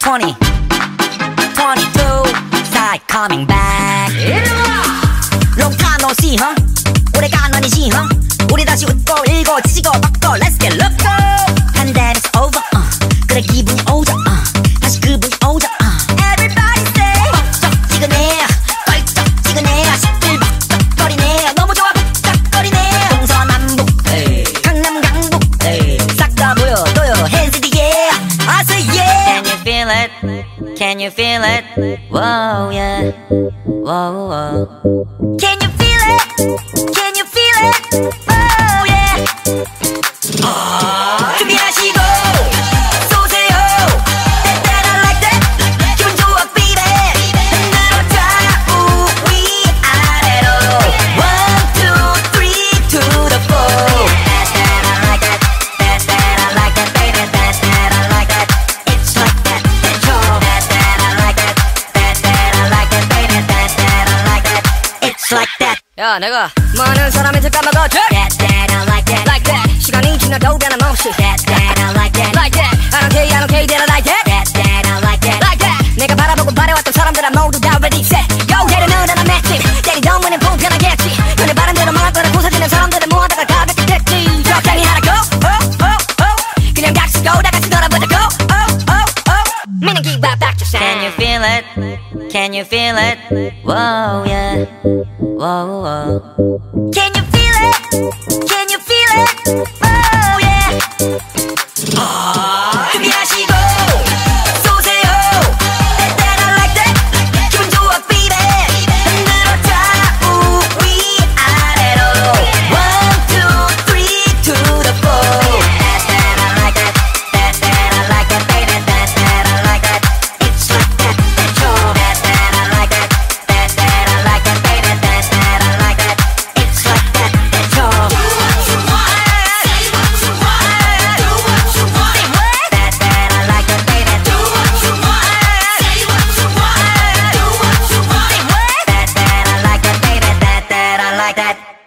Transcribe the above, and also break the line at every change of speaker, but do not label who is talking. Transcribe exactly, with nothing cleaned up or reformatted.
twenty, twenty-two, start coming back. Long time no see, huh? 오래간 아니지, huh? 우리 다시 웃고 일고 지지고 뻗고 let's get loco. Pandemic's over, uh. 그래 기분이 오자, uh. 다시 그분이 오자, uh. Everybody say 벅적지근해, 껄쩍지근해, 시끌벅적거리네. 너무 좋아 벅적거리네. 동서남북, 강남 강북, 싹 다 보여줘요. Hands in the air, I say yeah.
Can you feel it? Can you feel it? Whoa, yeah. Whoa, whoa.
Can you feel it? Can you feel it? Oh yeah. 아, 준비하시고 쏘세요. That that I like that. 기분 좋아 baby. 흔들어줘 위아래로. One two three to the four. That that I like that. That that I like that baby. That that I like that. It's like that. That's all. That that I like that. That that I like that baby. That that I like that. It's like that.
야, 내가 많은 사람한테 까먹어줘.
That that I like that.
Like that. 시간이 지나도 변함없이.
That that I like that.
Like that. I don't care, I don't care, that I like that.
That that I like that.
Like that. 내가 바라보고 바래왔던 사람들은 모두 다 ready set. Go get it, 너는 맷집. 때리 덤으면 불편하겠지. 눈에 바른 대로 망할 거라 부서지는 사람들은 모아다가 가볍게 됐지. 적당히 하라고. Oh, oh, oh. 그냥 닥치고 다 같이 놀아보자고. Oh, oh, oh. Meaning give back back to sound. Can you feel it? Can you feel it? Whoa, yeah. Whoa, whoa.
Can you feel it? Can you feel it? Oh yeah. 아, 준비하시고 쏘세요. That that I like that. 기분 좋아 baby. 흔들어줘 위아래로. One two three to the four. That that I like that. That that I like that baby. That that I like that. It's like that. That's all. That that I like that. That that I like that baby. That that I like that. It's like that. That's all. Do what you want. Say what you want. Do what you want. Say what? That that I like that baby. Do what you want. Say what you want. Do what you want. Say what? That that I like that baby. That that I like that.